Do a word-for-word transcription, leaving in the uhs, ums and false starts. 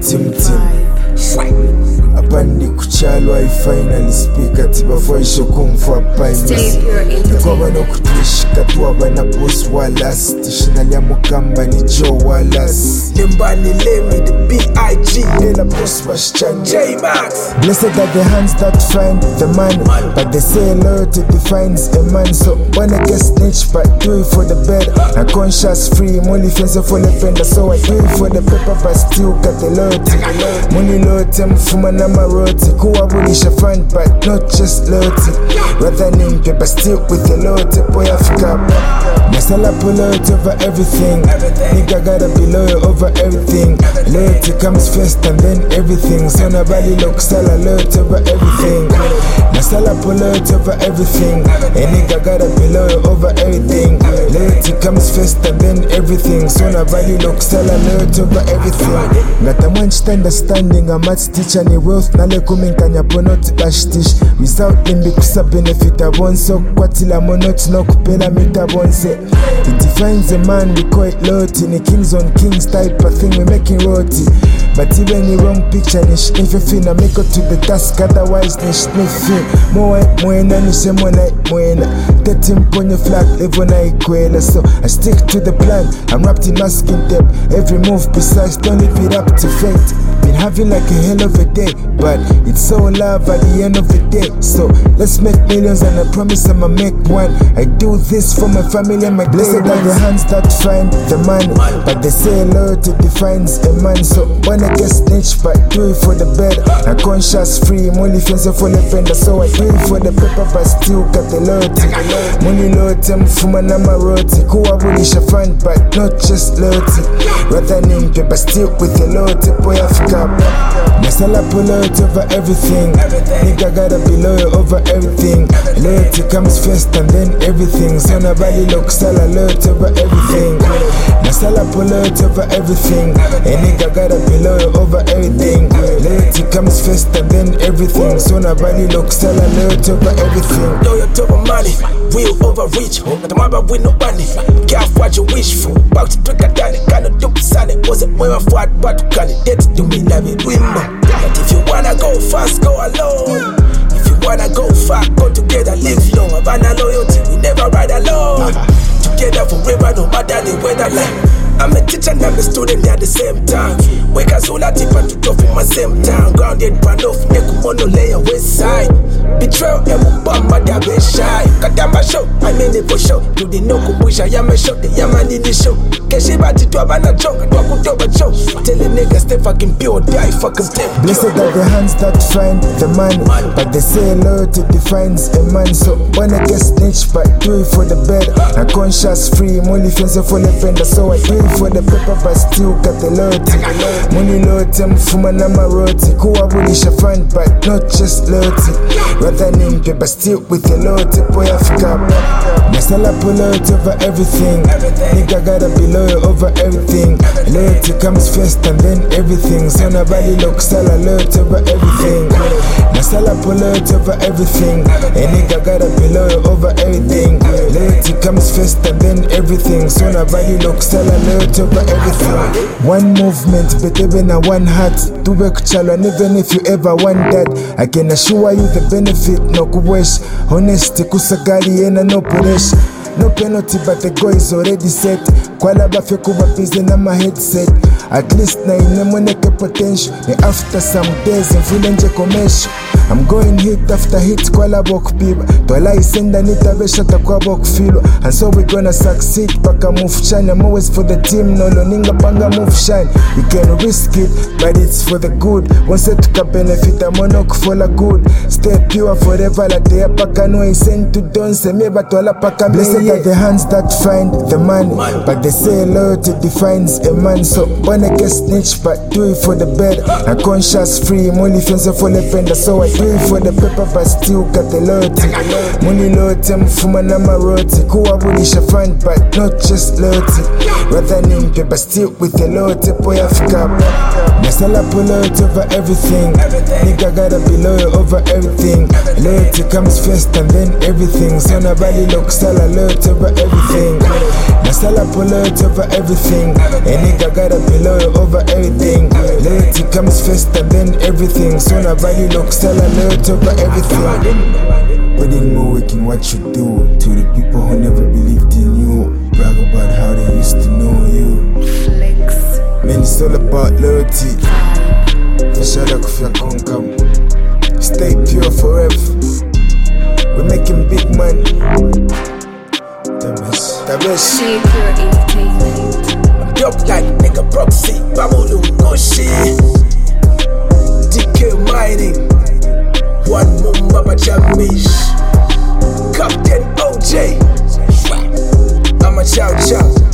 team team. Abandi kuchalwa I finally speak ati before isho kumfa painless. Nikoba no kutishika tuwa bana boss walas. Tishina ya mukamba ni Joe Wallace. Limbani lemi the B I G Ela boss was Chan J Max. Blessed are the hands that find the man, but they say loyalty defines a man. So when I get snitched, but do it for the bed. A conscious free, money fence for the fender. So I do it for the paper, but still got the loyalty. Money loyalty, mfuma na maroti. Kuwabulisha fund, but not just loyalty. Rather than paper, still with the loyalty. Boy, Africa. Masala pull loyalty over everything. Nigga gotta be loyal over everything. Loyalty comes first and then everything. So nobody looks sala loyalty over everything. Masala pull loyalty over everything. A nigga gotta be loyal over everything. Loyalty comes first and then everything. So nobody looks sala loyalty over everything. Ngata mwanchita understanding a maths teacher ni wealth nale kuminkanya ponoti bashtish. Without limbi kusa benefit abonso kwatila monoti no kupela mita bonse. It defines a man, we call it loyalty. Ni kings on kings type of thing, we making royalty. But even the wrong picture, nish ifefina make it to the task, otherwise nish nifin. Moe moena nishe mona moena. thirteen ponyo flag, level na ikwela. So I stick to the plan, I'm wrapped in masking tape. Every move precise, don't leave it up to fate. Been having like a hell of a day, but it's so love at the end of the day. So let's make millions and I promise I'ma make one. I do this for my family and my blessed are the hands that find the man, but they say loyalty defines a man. So when I get snitched, but do it for the bed. A conscious free, money fence for the fender. So I do it for the paper, but still got the loyalty. Money loyalty, mfuma na maroti. Kuwabulisha fund, but not just loyalty. Rather than paper, still with the loyalty. Boy, Africa. Masala pull loyalty over everything. Nigga gotta be loyal over everything. Loyalty comes first and then everything. So nobody looks sala loyalty over everything. Masala pull loyalty over everything. A nigga gotta be loyal over everything. Loyalty comes first and then everything. So nobody looks sala loyalty over everything. Loyalty over money, real over rich. But I'm about with no money. Careful what you wish for. About to trick a daddy, kinda do sunny. Was it when I fought, but you can't get to me, let me remember. But if you wanna go fast, go alone. If you wanna go far, go together, live long. Havana loyalty, we never ride alone. Together forever, no matter the weather line. I'm a teacher and I'm a student at the same time. Wake us all at and to drop in my same town. Grounded brand off, Nekumono layer west side. Betrayal, Mubamba, they're very shy. Katamba show, I mean it for show. Do the no kumbusha, Yama show, the Yaman in the show. Keshiba to Abana choke, Wakutoba show. Tell the niggas stay fucking pure, die fucking stay. Blessed are the hands that find the man, but they say loyalty defines a man. So when I get snitched, but do it for the bed. A conscious free, money fence for the fender. So I do it for the paper, but still got the loyalty. Money loyalty, mfuma na maroti. Kuwabulisha fund, but not just loyalty. Rather than paper, still with the loyalty. Boy, Africa. Masala pull loyalty over everything. Nigga gotta be loyal over everything. Loyalty comes first and then everything. So nobody looks sala loyalty over everything. Masala pull loyalty over everything. A nigga gotta be loyal over everything. Loyalty comes first and then everything. So nobody looks sala loyalty over everything. One movement, but even a one heart. To work chalo, and even if you ever want that, I can assure you the benefit. No kuwesh, honesty kusagari ena no puresh. No penalty, but the goal is already set. Kwala bafe kuba busy na my headset. At least na inemoneke potential. And after some days, I'm feeling commercial. I'm going hit after hit, kwala bok piba. Twala isenda nitabesha takwa bok filo. And so we gonna succeed, paka move shine. I'm always for the team, no lo ninga panga move shine. We can risk it, but it's for the good. Once tuka benefit, I'm on kufola good. Stay pure forever, like the apaka no send to don't say me, but twala paka. Blessed are the hands that find the man, but they say loyalty defines a man. So when I get snitched, but do it for the bed. A conscious free, money fence for the fender. So I do it for the paper, but still got the loyalty. Money loyalty, mfuma na maroti. Kuwabulisha fund, but not just loyalty. Rather than paper, still with the loyalty. Boy, Africa. Nasala pull out over everything. Nigga gotta be loyal over everything. Loyalty comes first and then everything. So nobody look sala loyal over everything. Nasala pull out over everything. A nigga gotta be loyal over everything. Loyalty comes first and then everything. So nobody look sala loyal over everything. Put in more work in what you do. To the people who never believed in you, brag about how they used to know you. Man, it's all about loyalty. Shut if you're gonna come. Stay pure forever. We're making big money. The best, the best. Stay Pure Entertainment. I'm dope like nigga Proxy, Babulu Goshi. D K Mining. One Mumba Bachamish. Captain O J. I'm a chow chow.